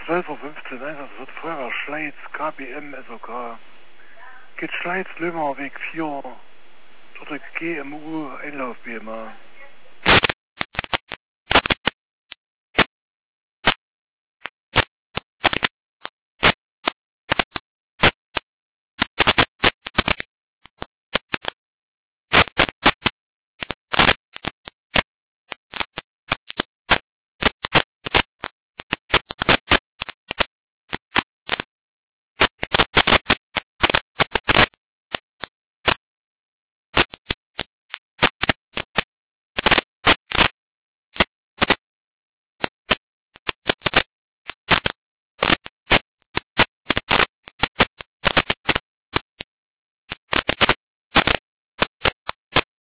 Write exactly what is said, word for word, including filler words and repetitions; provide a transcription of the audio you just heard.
zwölf Uhr fünfzehn, das wird Feuerwehr Schleiz, K B M, S O K. Geht Schleiz, Lömerweg vier, dort G M U, Einlauf B M A.